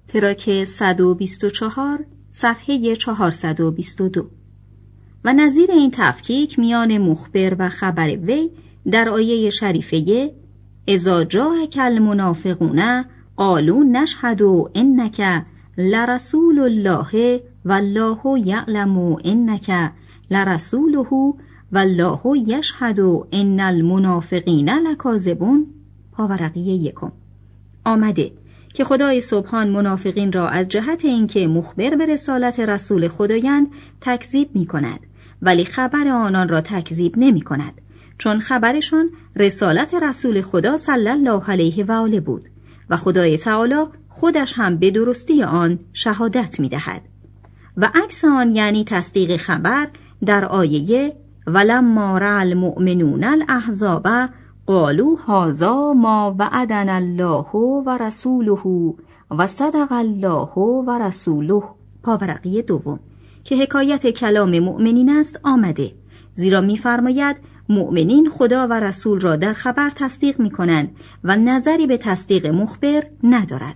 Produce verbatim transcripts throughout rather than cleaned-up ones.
تراک صد و بیست و چهار صفحه چهارصد و بیست و دو. و نظیر این تفکیک میان مخبر و خبر وی در آیه شریفه اذا جاءک المنافقون قالوا نشهد انک لرسول الله والله یعلم انک لرسوله والله یشهد ان المنافقین لکاذبون پاورقی یکم آمده که خدای سبحان منافقین را از جهت اینکه مخبر به رسالت رسول خدایند تکذیب می کند، ولی خبر آنان را تکذیب نمی کند، چون خبرشان رسالت رسول خدا صلی الله علیه و آله بود و خدای تعالی خودش هم به درستی آن شهادت می دهد. و عکس آن یعنی تصدیق خبر در آیه ولما رأى المؤمنون الاحزاب قالوا هذا ما وعدنا الله و رسوله و صدق الله و رسوله پاورقی دوم که حکایت کلام مؤمنین است آمده، زیرا می‌فرماید مؤمنین خدا و رسول را در خبر تصدیق می‌کنند و نظری به تصدیق مخبر ندارد.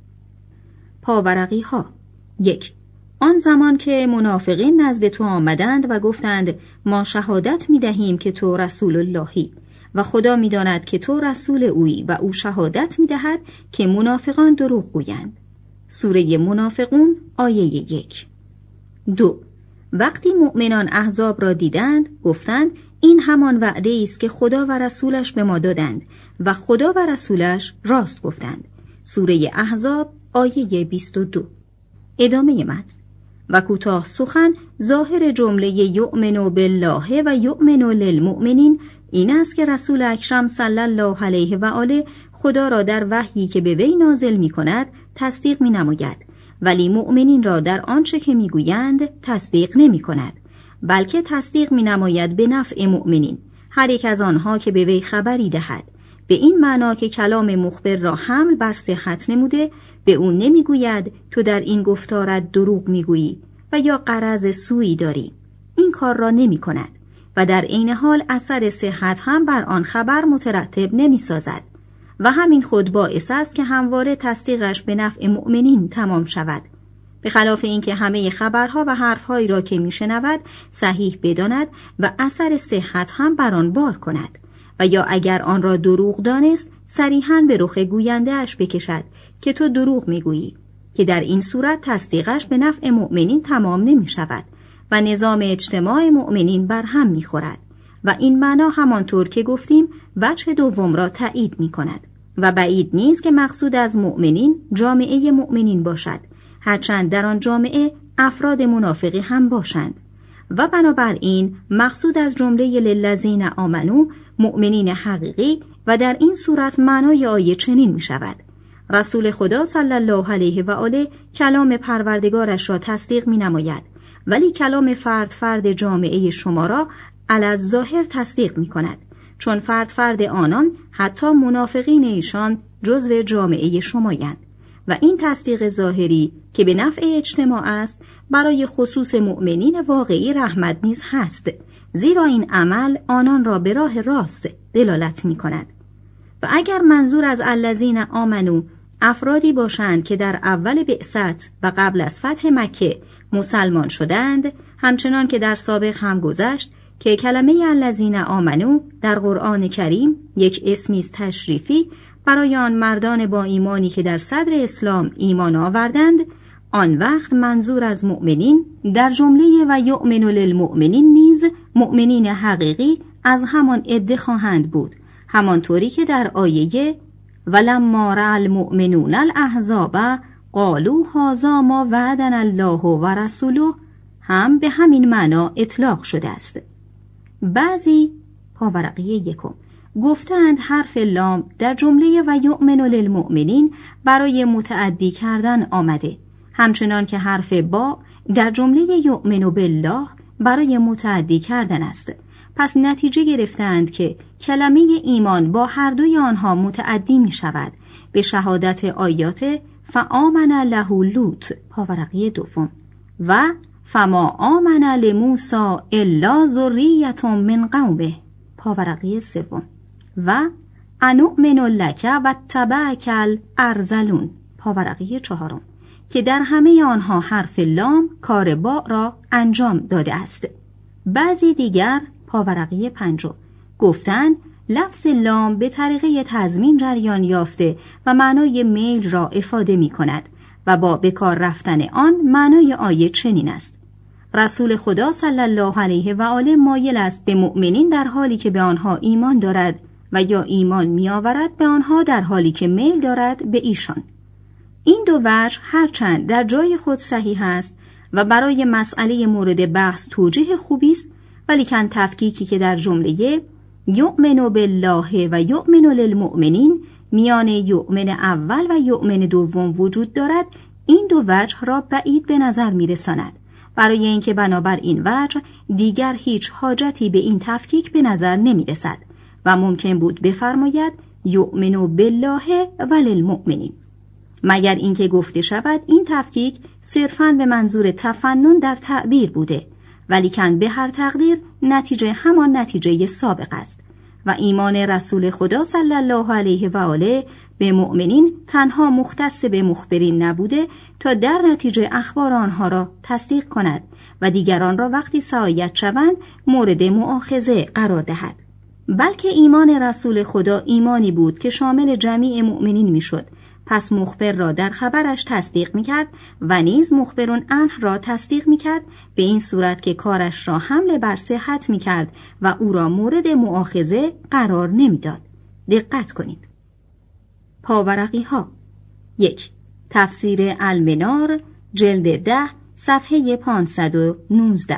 پاورقی ها یک. آن زمان که منافقین نزد تو آمدند و گفتند ما شهادت می‌دهیم که تو رسول اللهی و خدا می‌داند که تو رسول اویی و او شهادت می‌دهد که منافقان دروغ گویند. سوره منافقون آیه یک. دو. وقتی مؤمنان احزاب را دیدند گفتند این همان وعده است که خدا و رسولش به ما دادند و خدا و رسولش راست گفتند. سوره احزاب آیه بیست و دو. ادامه متن و کوتاه سخن ظاهر جمله یؤمن بالله و یؤمن للمؤمنین این است که رسول اکرم صلی الله علیه و آله خدا را در وحیی که به وی نازل می کند تصدیق می نماید، ولی مؤمنین را در آنچه که می گویند تصدیق نمی کند، بلکه تصدیق می نماید به نفع مؤمنین، هر یک از آنها که به وی خبری دهد، به این معنا که کلام مخبر را حمل بر صحت نموده، به اون نمی گوید تو در این گفتارت دروغ می گویی و یا غرض سوئی داری، این کار را نمی کند و در عین حال اثر صحت هم بر آن خبر مترتب نمی سازد و همین خود باعث است که همواره تصدیقش به نفع مؤمنین تمام شود، به خلاف اینکه همه خبرها و حرفهایی را که می شنود صحیح بداند و اثر صحت هم بر آن بار کند و یا اگر آن را دروغ دانست صریحاً به رخ گوینده اش بکشد که تو دروغ می گویی، که در این صورت تصدیقش به نفع مؤمنین تمام نمی شود و نظام اجتماع مؤمنین بر هم می خورد و این معنا همانطور که گفتیم وجه دوم را تایید می کند و بعید نیست که مقصود از مؤمنین جامعه مؤمنین باشد، هرچند در آن جامعه افراد منافقی هم باشند و بنابراین مقصود از جمله للذین آمنو مؤمنین حقیقی و در این صورت معنای آیه چنین می شود رسول خدا صلی الله علیه و آله کلام پروردگارش را تصدیق می نماید، ولی کلام فرد فرد جامعه شما را علی الظاهر تصدیق می کند، چون فرد فرد آنان حتی منافقین ایشان جزو جامعه شمایند و این تصدیق ظاهری که به نفع اجتماع است برای خصوص مؤمنین واقعی رحمت نیز هست، زیرا این عمل آنان را به راه راست دلالت می کند. و اگر منظور از الذین آمنو افرادی باشند که در اول بعثت و قبل از فتح مکه مسلمان شدند، همچنان که در سابق هم گذشت که کلمه الذین آمنو در قرآن کریم یک اسمی است تشریفی برای آن مردان با ایمانی که در صدر اسلام ایمان آوردند، آن وقت منظور از مؤمنین در جمله و یؤمن للمؤمنین نیز مؤمنین حقیقی از همان عده خواهند بود، همانطوری که در آیه ولما رأى المؤمنون الاحزاب قالوا هذا ما وعدنا الله و رسوله هم به همین معنا اطلاق شده است. بعضی پاورقی یکم گفتند حرف لام در جمله و یؤمن للمؤمنین برای متعدی کردن آمده، همچنان که حرف با در جمله یؤمن بالله برای متعدی کردن است. پس نتیجه گرفتند که کلمه ایمان با هر دوی آنها متعدی می شود به شهادت آیات فآمن له لوط پاورقی دوم و فما آمن لموسی الا ذریة من قومه پاورقی سوم و انؤمن لک و اتبعک الارذلون پاورقی چهارم، که در همه آنها حرف لام کار با را انجام داده است. بعضی دیگر پاورقی پنجم گفتند لفظ لام به طریقه تضمین جریان یافته و معنای میل را افاده می کند و با بکار رفتن آن معنای آیه چنین است: رسول خدا صلی الله علیه و آله مایل است به مؤمنین در حالی که به آنها ایمان دارد و یا ایمان می آورد به آنها در حالی که میل دارد به ایشان. این دو وجه هرچند در جای خود صحیح است و برای مسئله مورد بحث توجیه خوبی است، ولیکن تفکیکی که در جمله یؤمن بالله و یؤمن للمؤمنین میان یؤمن اول و یؤمن دوم وجود دارد، این دو وجه را بعید به نظر می رساند، برای اینکه بنابر این وجه دیگر هیچ حاجتی به این تفکیک به نظر نمی رسد و ممکن بود بفرماید یؤمن بالله و للمؤمنین، مگر اینکه گفته شود این تفکیک صرفاً به منظور تفنن در تعبیر بوده، ولیکن به هر تقدیر نتیجه همان نتیجه سابق است و ایمان رسول خدا صلی الله علیه و آله به مؤمنین تنها مختص به مخبرین نبوده تا در نتیجه اخبار آنها را تصدیق کند و دیگران را وقتی سعایت شوند مورد مؤاخذه قرار دهد، بلکه ایمان رسول خدا ایمانی بود که شامل جمیع مؤمنین میشد. پس مخبر را در خبرش تصدیق میکرد و نیز مخبرون عنه را تصدیق میکرد، به این صورت که کارش را حمل بر صحت میکرد و او را مورد مؤاخذه قرار نمیداد. دقت کنید. پاورقی ها. یک. تفسیر المنار جلد ده صفحه پانصد و نوزده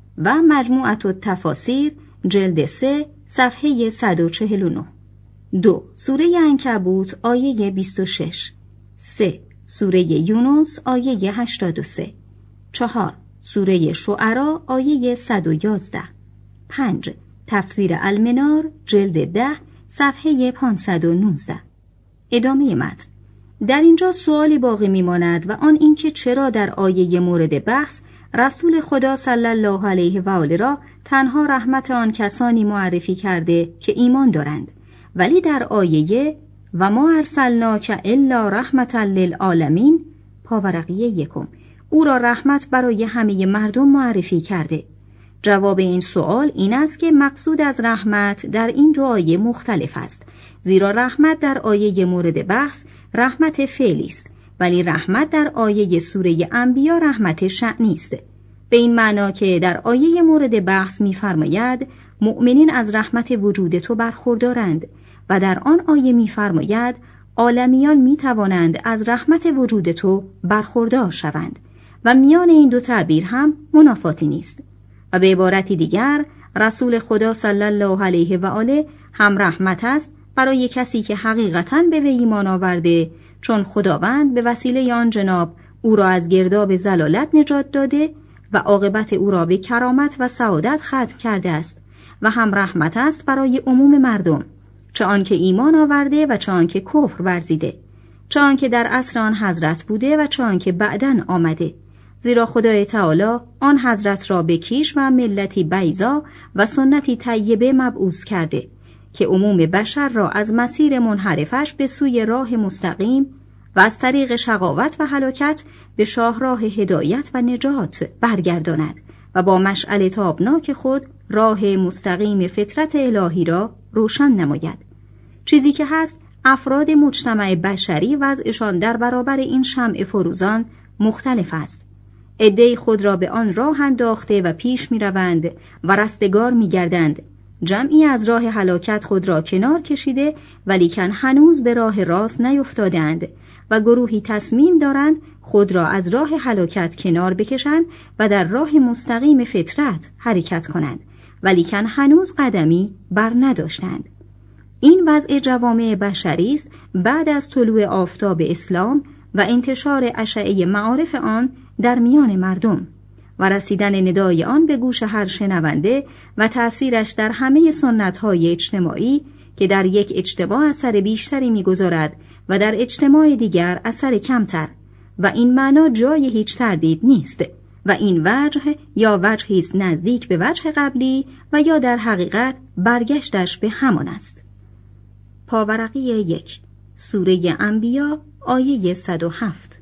و مجموعة التفاسیر جلد سه صفحه صد و چهل و نه. دو. سوره عنکبوت آیه بیست و شش. سه. سوره یونس آیه هشتاد و سه. چهار. سوره شعرا آیه صد و یازده. پنج. تفسیر المنار جلد ده صفحه پانصد و نوزده. ادامه متن. در اینجا سوالی باقی میماند و آن اینکه چرا در آیه مورد بحث رسول خدا صلی الله علیه و آله را تنها رحمت آن کسانی معرفی کرده که ایمان دارند، ولی در آیه و ما ارسلناک الا رحمتا للعالمین پاورقی یکم او را رحمت برای همه مردم معرفی کرده. جواب این سوال این است که مقصود از رحمت در این دو آیه مختلف است، زیرا رحمت در آیه مورد بحث رحمت فعلی است، ولی رحمت در آیه سوره انبیا رحمت شأنی است، به این معنا که در آیه مورد بحث می‌فرماید مؤمنین از رحمت وجود تو برخوردارند و در آن آیه می‌فرماید عالمیان می‌توانند از رحمت وجود تو برخوردار شوند و میان این دو تعبیر هم منافاتی نیست. و به عبارتی دیگر رسول خدا صلی الله علیه و آله هم رحمت است برای کسی که حقیقتاً به وی ایمان آورده، چون خداوند به وسیله آن جناب او را از گرداب ضلالت نجات داده و عاقبت او را به کرامت و سعادت ختم کرده است، و هم رحمت است برای عموم مردم، چه آنکه ایمان آورده و چه آنکه کفر ورزیده، چه آنکه در عصر آن حضرت بوده و چه آنکه بعداً آمده، زیرا خدای تعالی آن حضرت را به کیش و ملتی بیضا و سنتی طیبه مبعوث کرده که عموم بشر را از مسیر منحرفش به سوی راه مستقیم و از طریق شقاوت و هلاکت به شاهراه هدایت و نجات برگرداند و با مشعل تابناک خود راه مستقیم فطرت الهی را روشن نماید. چیزی که هست افراد مجتمع بشری وضعشان در برابر این شمع فروزان مختلف است. عده‌ای خود را به آن راه انداخته و پیش می روند و رستگار می گردند. جمعی از راه هلاکت خود را کنار کشیده ولیکن هنوز به راه راست نیفتادند و گروهی تصمیم دارند خود را از راه هلاکت کنار بکشند و در راه مستقیم فطرت حرکت کنند ولیکن هنوز قدمی بر نداشتند. این وضع جوامع بشری است بعد از طلوع آفتاب اسلام و انتشار اشعه معارف آن در میان مردم و رسیدن ندای آن به گوش هر شنونده و تأثیرش در همه سنت‌های اجتماعی که در یک اجتماع اثر بیشتری می‌گذارد و در اجتماع دیگر اثر کمتر، و این معنا جای هیچ تردید نیست و این وجه یا وجهی است نزدیک به وجه قبلی و یا در حقیقت برگشتش به همان است. پاورقی یک سوره انبیا آیه صد و هفت.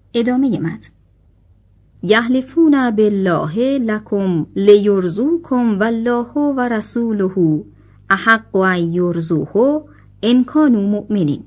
ادامه متن. یحلفون بالله لکم لیرضوکم والله و رسوله احق ان یرضوه ان کانوا مؤمنین.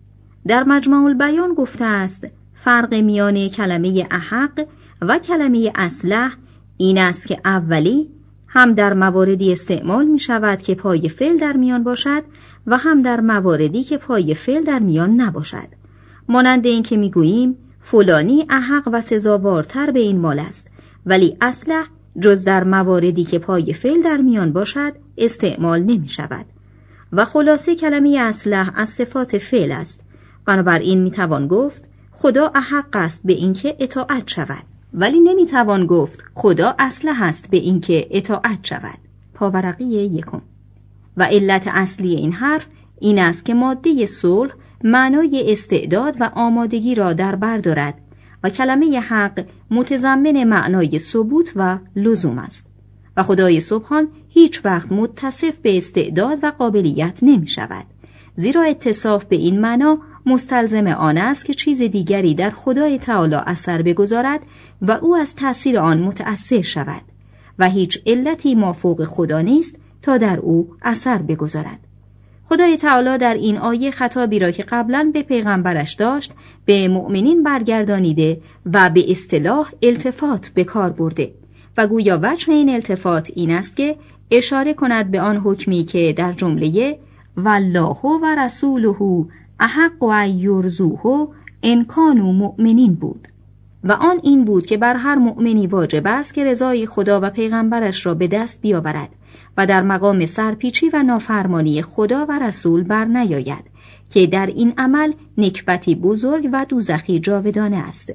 در مجمع البیان گفته است فرق میان کلمه احق و کلمه اصلح این است که اولی هم در مواردی استعمال می شود که پای فعل در میان باشد و هم در مواردی که پای فعل در میان نباشد. مانند این که می گوییم فلانی احق و سزاوارتر به این مال است، ولی اصلح جز در مواردی که پای فعل در میان باشد استعمال نمی شود. و خلاصه کلمه اصلح از صفات فعل است. بنابراین می توان گفت خدا احق است به اینکه اطاعت شود، ولی نمی توان گفت خدا اصلح است به اینکه اطاعت شود. پاورقی یکم. و علت اصلی این حرف این است که ماده صلح معنای استعداد و آمادگی را در بر دارد و کلمه حق متضمن معنای ثبوت و لزوم است و خدای سبحان هیچ وقت متصف به استعداد و قابلیت نمی شود، زیرا اتصاف به این معنا مستلزم آن است که چیز دیگری در خدای تعالی اثر بگذارد و او از تأثیر آن متأثر شود و هیچ علتی مافوق خدا نیست تا در او اثر بگذارد. خدای تعالی در این آیه خطابی را که قبلا به پیغمبرش داشت به مؤمنین برگردانیده و به اصطلاح التفات به کار برده و گویا وجه این التفات این است که اشاره کند به آن حکمی که در جمله والله و رسوله احق ان یرضوه ان کانوا مؤمنین بود و آن این بود که بر هر مؤمنی واجب است که رضای خدا و پیغمبرش را به دست بیاورد و در مقام سرپیچی و نافرمانی خدا و رسول بر نیاید که در این عمل نکبتی بزرگ و دوزخی جاودانه است.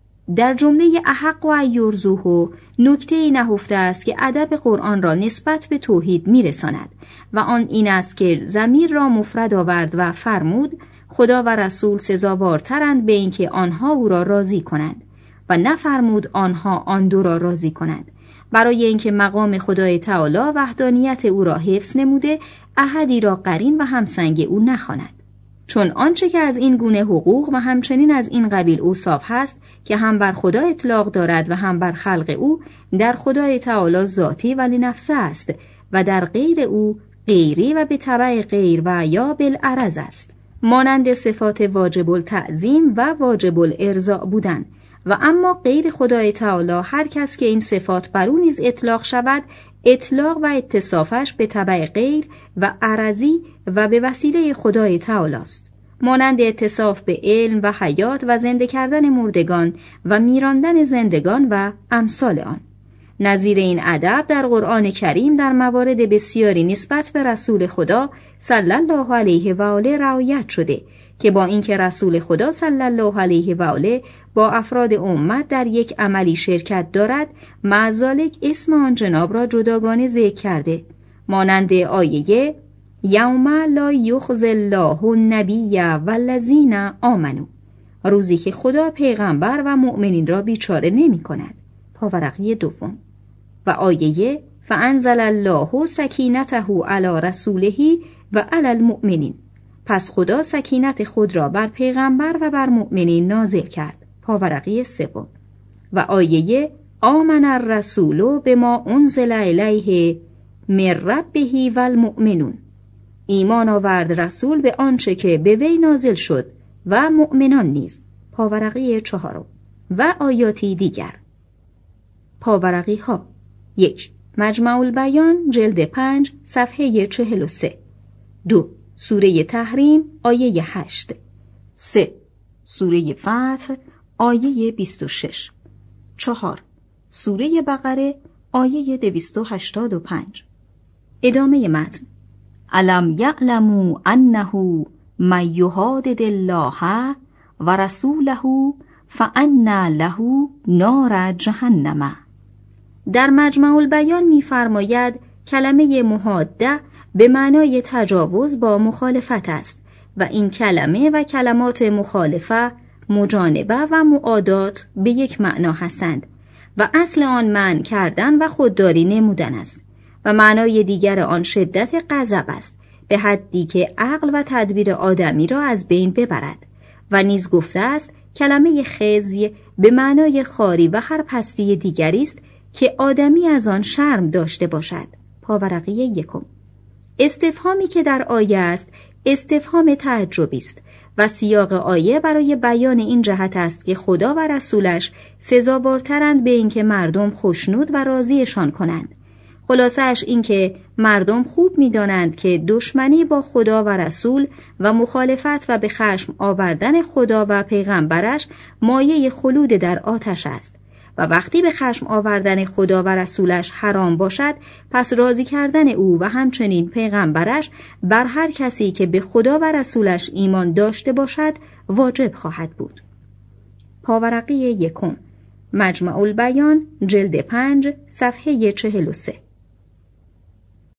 در جمله احق ان یرضوه نکته‌ای نهفته است که ادب قرآن را نسبت به توحید میرساند و آن این است که ضمیر را مفرد آورد و فرمود خدا و رسول سزاوارترند به اینکه آنها او را راضی کنند و نفرمود آنها آن دو را راضی کنند، برای اینکه مقام خدای تعالی وحدانیت او را حفظ نموده احدی را قرین و همسنگ او نخواند. چون آنچه که از این گونه حقوق و همچنین از این قبیل اوصاف هست که هم بر خدا اطلاق دارد و هم بر خلق او در خدای تعالی ذاتی ولی نفسه است و در غیر او غیری و به تبع غیر و یا بالعرض است، مانند صفات واجب التعظیم و واجب الارضاء بودن. و اما غیر خدای تعالی هر کس که این صفات بر او نیز اطلاق شود اطلاق و اتصافش به تبع غیر و عرضی و به وسیله خدای تعالی است، مانند اتصاف به علم و حیات و زنده کردن مردگان و میراندن زندگان و امثال آن. نظیر این ادب در قرآن کریم در موارد بسیاری نسبت به رسول خدا صلی الله علیه و آله رعایت شده که با اینکه رسول خدا صلی الله علیه و آله با افراد امت در یک عملی شرکت دارد، مع ذالک اسم آن جناب را جداگانه ذکر کرده، مانند آیه یوم لا یخزی الله النبی والذین آمنوا، روزی که خدا پیغمبر و مؤمنین را بیچاره نمی کند. پاورقی دوم. و آیه فانزل الله سکینته علی رسوله و علی المؤمنین، پس خدا سکینت خود را بر پیغمبر و بر مؤمنین نازل کرد. پاورقی سوم. و آیه آمن الرسول بما انزل الیه من ربه والمؤمنون، ایمان آورد رسول به آنچه که به وی نازل شد و مؤمنان نیز. پاورقی چهارم. و آیاتی دیگر. پاورقی ها. یک. مجمع البیان جلد پنج صفحه چهل و سه. دو. سوره تحریم آیه هشت. سه. سوره فتح آیه بیست و شش. چهار. سوره بقره آیه دویست و هشتاد و پنج. ادامه متن. الم یعلموا انه من یحادد الله و رسوله فان له نار جهنم. در مجمع البیان می‌فرماید کلمه محاده به معنای تجاوز با مخالفت است و این کلمه و کلمات مخالفه، مجانبه و معادات به یک معنا هستند و اصل آن منع کردن و خودداری نمودن است و معنای دیگر آن شدت غضب است به حدی که عقل و تدبیر آدمی را از بین ببرد و نیز گفته است کلمه خزی به معنای خاری و هر پستی دیگری است که آدمی از آن شرم داشته باشد. پاورقی یکم. استفهامی که در آیه است استفهام تعجبی است و سیاق آیه برای بیان این جهت است که خدا و رسولش سزاوارترند به اینکه مردم خوشنود و راضیشان کنند. خلاصه‌اش این که مردم خوب می‌دانند که دشمنی با خدا و رسول و مخالفت و به خشم آوردن خدا و پیغمبرش مایه خلود در آتش است و وقتی به خشم آوردن خدا و رسولش حرام باشد، پس راضی کردن او و همچنین پیغمبرش بر هر کسی که به خدا و رسولش ایمان داشته باشد واجب خواهد بود. پاورقی یکم، مجمع البیان، جلد پنج، صفحه چهل و سه.